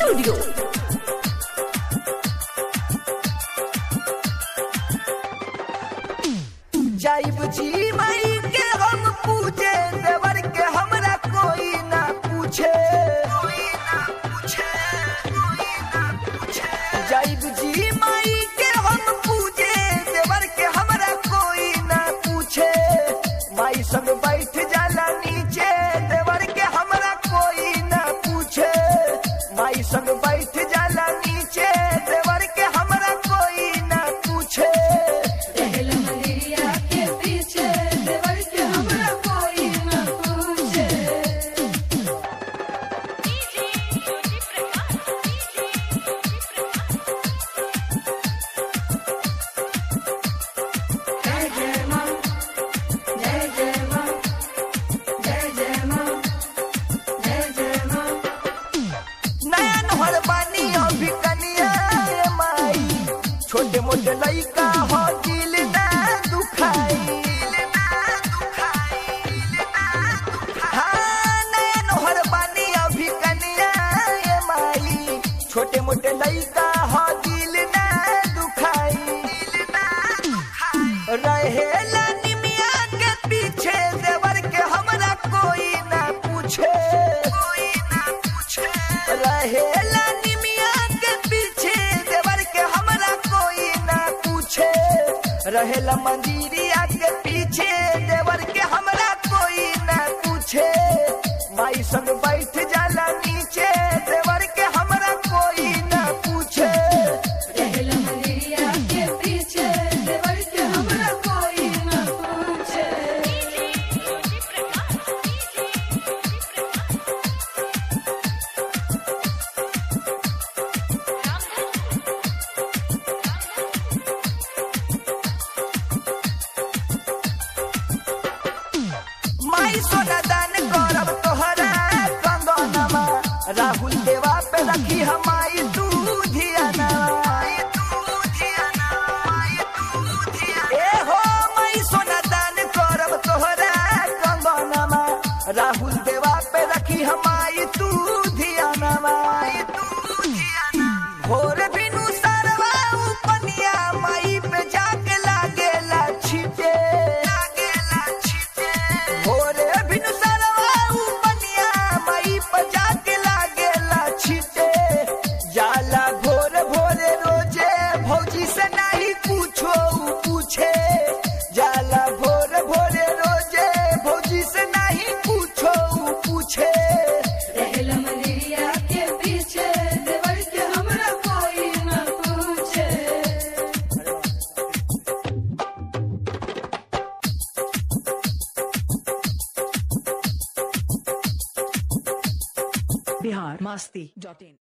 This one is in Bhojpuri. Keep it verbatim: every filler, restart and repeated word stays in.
स्टूडियो। जाइब जी मई के हम पूछे देवर के हमरा कोई ना पूछे, कोई ना पूछे, कोई ना पूछे। जाइब जी मई के हम पूछे देवर के हमरा कोई ना पूछे। माई संग बैठ जाला नीचे देवर के हमरा कोई ना पूछे। माई संग बैठ जाला नीचे देवर के हमरा कोई ना पूछे। छोटे मोटे लइका हो दिल ना दुखाई, हाँ नया नोहर बानी अभी कनिया ये माई। छोटे मोटे लइका हो दिल ना दुखाई, रहेला निमिया के पीछे देवर के हमरा कोई ना पूछे, कोई ना पूछे। रहेला निमिया के पीछे देवर के हमरा कोई ना पूछे। रहेला मंदिरिया के पीछे देवर के हमरा कोई ना पूछे। माई संग बैठ जाला नीचे देवर के हमरा कोई ना पूछे। रहेला मंदिरिया के पीछे देवर के हमरा कोई ना पूछे। माई सोना दान करब तोहरा कंगनमा। राहुल देवा पे रखी हमारी तू धियाना। ए हो माई सोना दान करब तोहरा कंगनमा। राहुल देवा पे रखी हमारी तू धियाना। भोर बिनु सरवा उपनिया माई पे जाके लागेला छिटे, लागेला छिटे। भोरे बिनु सरवा उपनिया माई पे जाके लागेला छिटे। जाला भोर भोरे रोजे भौजी से नहीं पूछो पूछे। जाला भोर भोरे रोजे भौजी से नहीं पूछो पूछे। रहेला मंदिरिया के पीछे देवर के हमरा कोई ना पूछे। बिहार मस्ती डॉट इन।